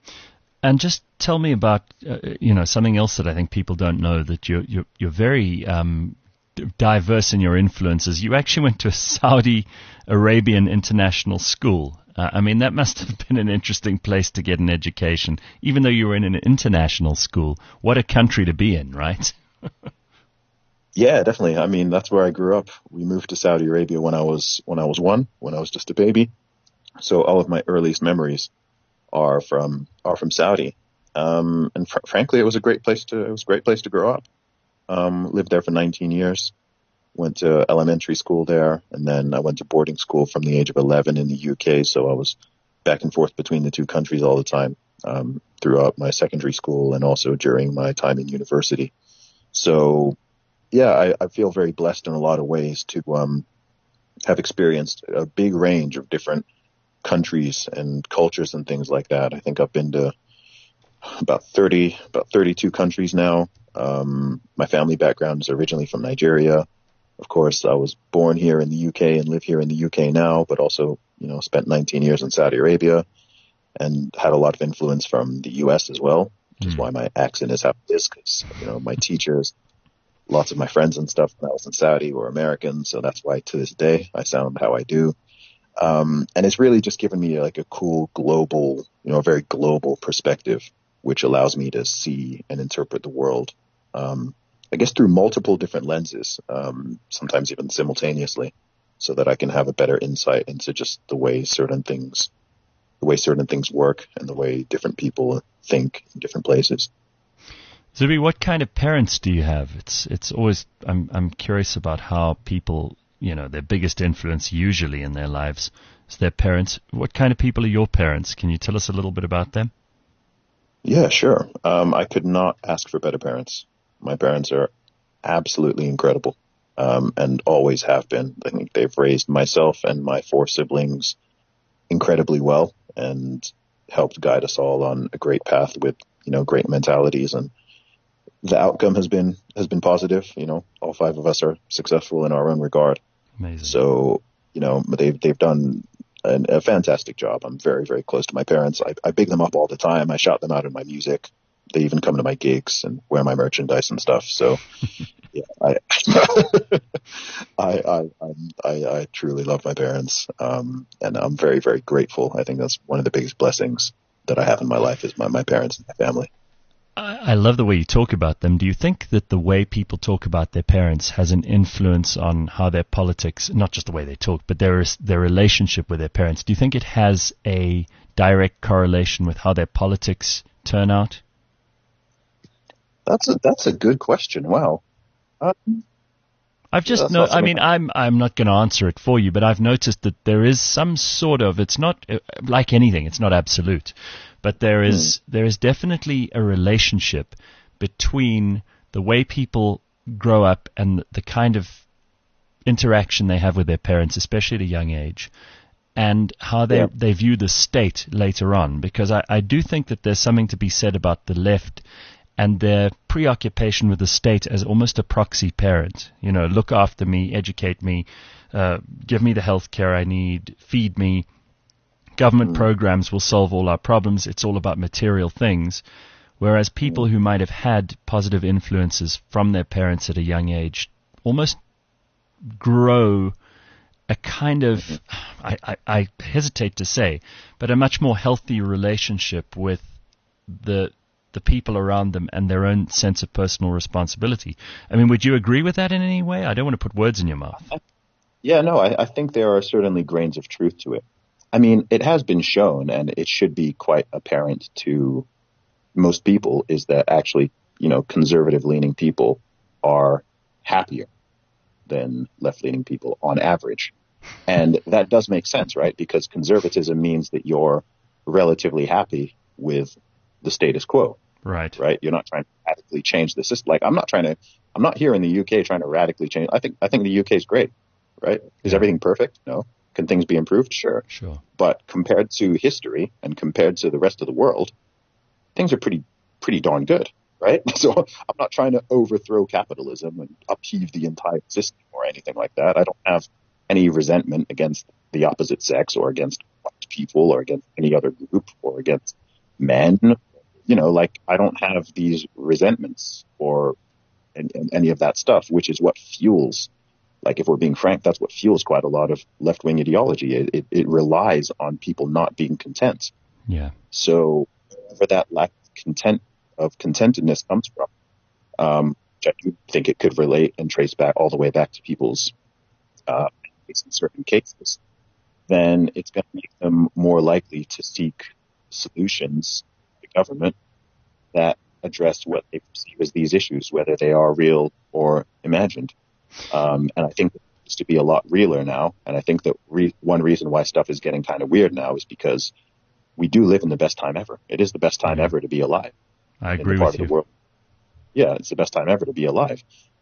And just tell me about, uh, you know, something else that I think people don't know, that you're, you're, you're very um, diverse in your influences. You actually went to a Saudi Arabian international school. Uh, I mean, that must have been an interesting place to get an education, even though you were in an international school. What a country to be in, right? Yeah, definitely. I mean, that's where I grew up. We moved to Saudi Arabia when I was when I was one, when I was just a baby. So all of my earliest memories are from are from Saudi. Um, and fr- frankly, it was a great place to it was a great place to grow up. Um, lived there for nineteen years. Went to elementary school there, and then I went to boarding school from the age of eleven in the U K. So I was back and forth between the two countries all the time um, throughout my secondary school and also during my time in university. So, yeah, I, I feel very blessed in a lot of ways to um, have experienced a big range of different countries and cultures and things like that. I think I've been to about thirty, about thirty-two countries now. Um, my family background is originally from Nigeria. Of course, I was born here in the U K and live here in the U K now, but also, you know, spent nineteen years in Saudi Arabia and had a lot of influence from the U S as well, which mm. is why my accent is how it is, because, you know, my teachers, lots of my friends and stuff when I was in Saudi were American, so that's why to this day I sound how I do. Um, and it's really just given me like a cool global, you know, very global perspective, which allows me to see and interpret the world um I guess through multiple different lenses, um, sometimes even simultaneously, so that I can have a better insight into just the way certain things, the way certain things work and the way different people think in different places. Zubi, what kind of parents do you have? It's it's always, I'm I'm curious about how people, you know, their biggest influence usually in their lives is their parents. What kind of people are your parents? Can you tell us a little bit about them? Yeah, sure. Um, I could not ask for better parents. My parents are absolutely incredible, um, and always have been. I think they've raised myself and my four siblings incredibly well and helped guide us all on a great path with, you know, great mentalities. And the outcome has been, has been positive. You know, all five of us are successful in our own regard. Amazing. So, you know, they've, they've done an, a fantastic job. I'm very, very close to my parents. I, I big them up all the time. I shout them out in my music. They even come to my gigs and wear my merchandise and stuff. So, yeah, I, I, I, I, I truly love my parents, um, and I'm very, very grateful. I think that's one of the biggest blessings that I have in my life is my, my parents and my family. I, I love the way you talk about them. Do you think that the way people talk about their parents has an influence on how their politics, not just the way they talk, but their their relationship with their parents? Do you think it has a direct correlation with how their politics turn out? That's a that's a good question. Wow. Um, I've just no. I mean, I'm I'm not going to answer it for you, but I've noticed that there is some sort of. It's not uh, like anything. It's not absolute, but there is hmm. there is definitely a relationship between the way people grow up and the kind of interaction they have with their parents, especially at a young age, and how they yeah. they view the state later on. Because I, I do think that there's something to be said about the left and their preoccupation with the state as almost a proxy parent. You know, look after me, educate me, uh, give me the health care I need, feed me. Government mm. programs will solve all our problems. It's all about material things. Whereas people mm. who might have had positive influences from their parents at a young age almost grow a kind of, mm-hmm. I, I, I hesitate to say, but a much more healthy relationship with the the people around them and their own sense of personal responsibility. I mean, would you agree with that in any way? I don't want to put words in your mouth. Yeah, no, I, I think there are certainly grains of truth to it. I mean, it has been shown, and it should be quite apparent to most people, is that actually, you know, conservative-leaning people are happier than left-leaning people on average. And that does make sense, right? Because conservatism means that you're relatively happy with the status quo. Right. Right. You're not trying to radically change the system. Like I'm not trying to, I'm not here in the U K trying to radically change. I think, I think the U K is great. Right. Is yeah. everything perfect? No. Can things be improved? Sure. Sure. But compared to history and compared to the rest of the world, things are pretty, pretty darn good. Right. So I'm not trying to overthrow capitalism and upheave the entire system or anything like that. I don't have any resentment against the opposite sex or against white people or against any other group or against men. You know, like I don't have these resentments or and, and any of that stuff, which is what fuels, like if we're being frank, that's what fuels quite a lot of left-wing ideology. It, it, it relies on people not being content. Yeah. So where that lack of content of contentedness comes from, um, which I do think it could relate and trace back all the way back to people's uh, in certain cases, then it's going to make them more likely to seek solutions to the government that address what they perceive as these issues, whether they are real or imagined. Um, and I think it needs to be a lot realer now. And I think that re- one reason why stuff is getting kind of weird now is because we do live in the best time ever. It is the best time ever to be alive. I agree in the part with of you. The world. Yeah, it's the best time ever to be alive.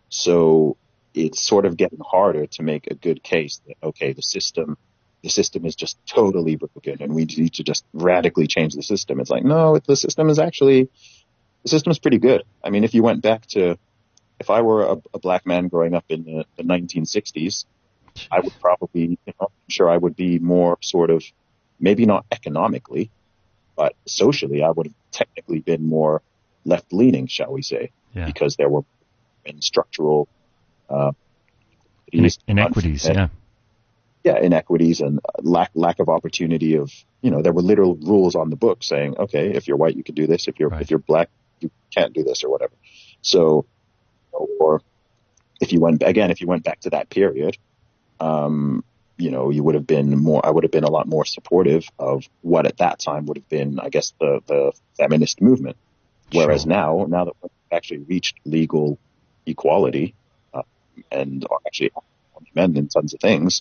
So it's sort of getting harder to make a good case that, okay, the system, the system is just totally broken and we need to just radically change the system. It's like, no, the system is actually, the system is pretty good. I mean, if you went back to, if I were a, a black man growing up in the, the nineteen sixties, I would probably, you know, I'm sure I would be more sort of, maybe not economically, but socially, I would have technically been more left-leaning, shall we say, yeah. because there were in structural uh, In- inequities, and, yeah. Yeah, inequities and lack lack of opportunity of, you know, there were literal rules on the book saying, okay, if you're white, you can do this. If you're Right. if you're black, you can't do this or whatever. So, or if you went again, if you went back to that period, um, you know, you would have been more. I would have been a lot more supportive of what at that time would have been, I guess, the the feminist movement. Whereas Sure. now, now that we've actually reached legal equality uh, and are actually men in tons of things,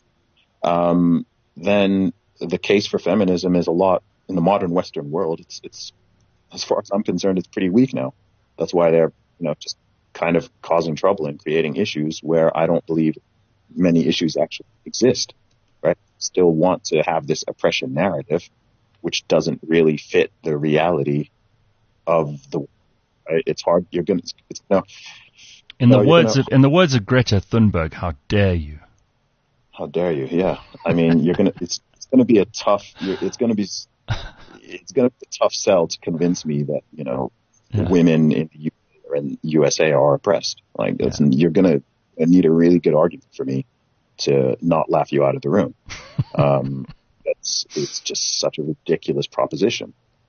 um, then the case for feminism is a lot in the modern Western world. It's, it's, as far as I'm concerned, it's pretty weak now. That's why they're, you know, just kind of causing trouble and creating issues where I don't believe many issues actually exist, right? Still want to have this oppression narrative, which doesn't really fit the reality of the, right? It's hard. You're going to, it's, no. In no, the words gonna, of, in the words of Greta Thunberg, how dare you? How dare you? Yeah. I mean, you're going to, it's, it's going to be a tough, you're, it's going to be, it's going to be a tough sell to convince me that, you know, Yeah. women in the U K or in U S A are oppressed. Like, it's, Yeah. you're going to need a really good argument for me to not laugh you out of the room. Um, it's, it's just such a ridiculous proposition.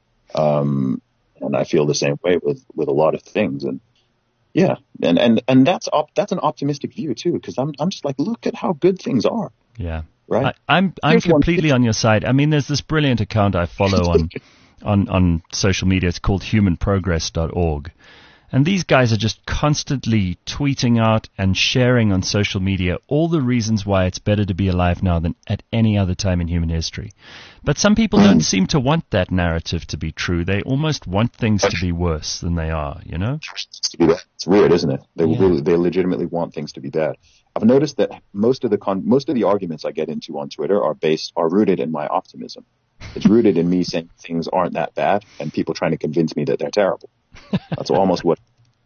Um, and I feel the same way with, with a lot of things. And yeah, and, and, and that's, op- that's an optimistic view too, because I'm, I'm just like, look at how good things are. Yeah. Right. I, I'm I'm Here's completely one. on your side. I mean, there's this brilliant account I follow on, on, on social media. It's called human progress dot org. And these guys are just constantly tweeting out and sharing on social media all the reasons why it's better to be alive now than at any other time in human history. But some people don't seem to want that narrative to be true. They almost want things to be worse than they are, you know? It's weird, isn't it? They Yeah. really, they legitimately want things to be bad. I've noticed that most of the con- most of the arguments I get into on Twitter are based are rooted in my optimism. It's rooted in me saying things aren't that bad and people trying to convince me that they're terrible. That's almost what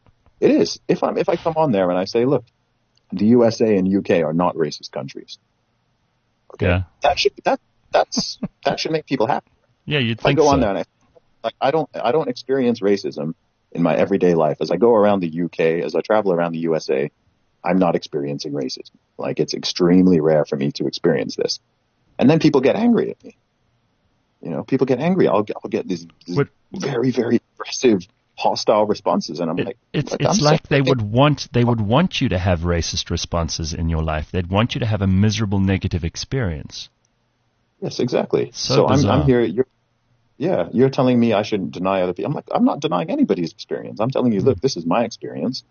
it is. If I'm if I come on there and I say, look, the U S A and U K are not racist countries. Okay, Yeah. that should that that's that should make people happy. Yeah, you'd If I think go so. on there and I like I don't I don't experience racism in my everyday life. As I go around the U K, as I travel around the U S A, I'm not experiencing racism. Like, it's extremely rare for me to experience this. And then people get angry at me. You know, people get angry. I'll get, I'll get these, these What- very, very aggressive, hostile responses. And I'm It, like, it's like, it's I'm like so- they would want they would want you to have racist responses in your life. They'd want you to have a miserable negative experience. Yes, exactly. So So, I'm, bizarre. I'm here. You're, yeah, you're telling me I shouldn't deny other people. I'm like, I'm not denying anybody's experience. I'm telling you, look, this is my experience.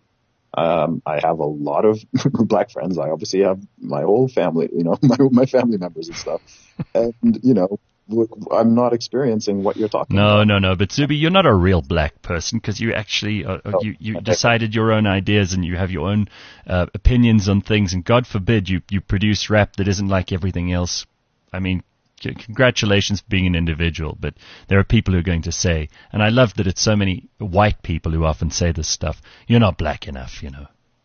Um, I have a lot of black friends. I obviously have my whole family, you know, my, my family members and stuff. And, you know, look, I'm not experiencing what you're talking No, about. no, no. But Zubi, you're not a real black person because you actually uh, uh, Oh, you you okay. decided your own ideas and you have your own uh, opinions on things. And God forbid you you produce rap that isn't like everything else. I mean, c- congratulations for being an individual. But there are people who are going to say, and I love that it's so many white people who often say this stuff. You're not black enough, you know.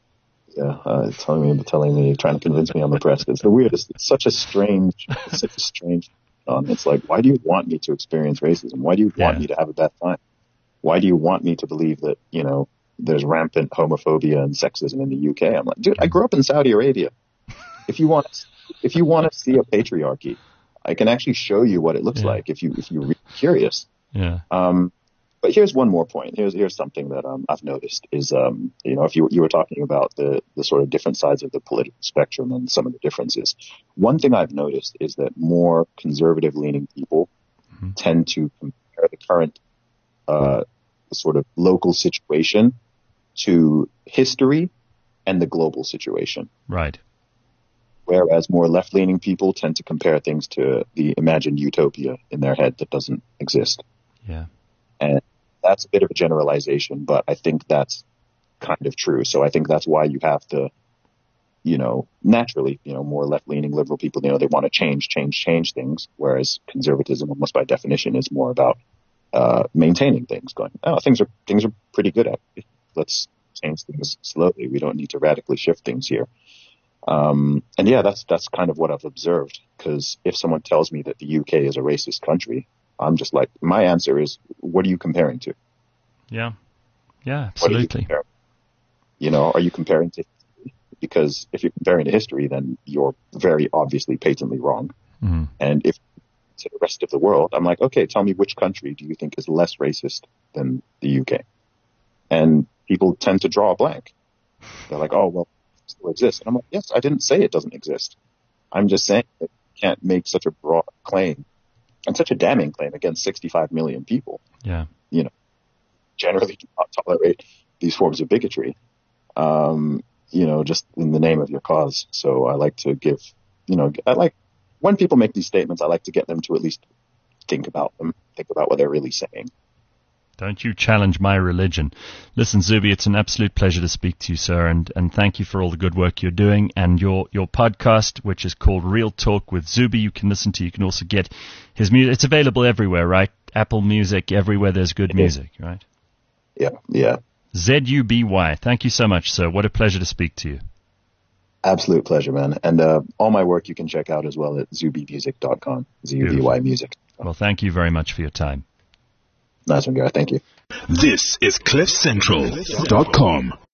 Yeah, uh, telling me, telling me, trying to convince me I'm oppressed. It's the weirdest. It's such a strange, it's such a strange. Um, it's like, why do you want me to experience racism? Why do you want Yeah. me to have a bad time? Why do you want me to believe that, you know, there's rampant homophobia and sexism in the U K? I'm like, dude, I grew up in Saudi Arabia. If you want, if you want to see a patriarchy, I can actually show you what it looks Yeah. like if you if you're really curious. Yeah. Um, but here's one more point. Here's here's something that um, I've noticed is, um, you know, if you you were talking about the the sort of different sides of the political spectrum and some of the differences, one thing I've noticed is that more conservative leaning people Mhm. tend to compare the current uh, sort of local situation to history and the global situation. Right. Whereas more left-leaning people tend to compare things to the imagined utopia in their head that doesn't exist. Yeah. And that's a bit of a generalization, but I think that's kind of true. So I think that's why you have to, you know, naturally, you know, more left-leaning liberal people, you know, they want to change, change, change things, whereas conservatism, almost by definition, is more about uh, maintaining things, going, oh, things are things are pretty good at it. Let's change things slowly. We don't need to radically shift things here. Um, and yeah, that's that's kind of what I've observed, because if someone tells me that the U K is a racist country, I'm just like, my answer is, what are you comparing to? Yeah. Yeah, absolutely. You, you know, are you comparing to history? Because if you're comparing to history, then you're very obviously patently wrong. Mm-hmm. And if to the rest of the world, I'm like, okay, tell me which country do you think is less racist than the U K? And people tend to draw a blank. They're like, oh, well, it still exists. And I'm like, yes, I didn't say it doesn't exist. I'm just saying that you can't make such a broad claim and such a damning claim against sixty-five million people. Yeah. You know, generally do not tolerate these forms of bigotry, um, you know, just in the name of your cause. So I like to give, you know, I like, when people make these statements, I like to get them to at least think about them, think about what they're really saying. Don't you challenge my religion. Listen, Zuby, it's an absolute pleasure to speak to you, sir, and, and thank you for all the good work you're doing. And your, your podcast, which is called Real Talk with Zuby, you can listen to. You can also get his music. It's available everywhere, right? Apple Music, everywhere there's good music, right? Yeah, yeah. Z U B Y. Thank you so much, sir. What a pleasure to speak to you. Absolute pleasure, man. And uh, all my work you can check out as well at zuby music dot com. Z U B Y music. Well, thank you very much for your time. Nice one, Gareth. Thank you. This is cliff central dot com.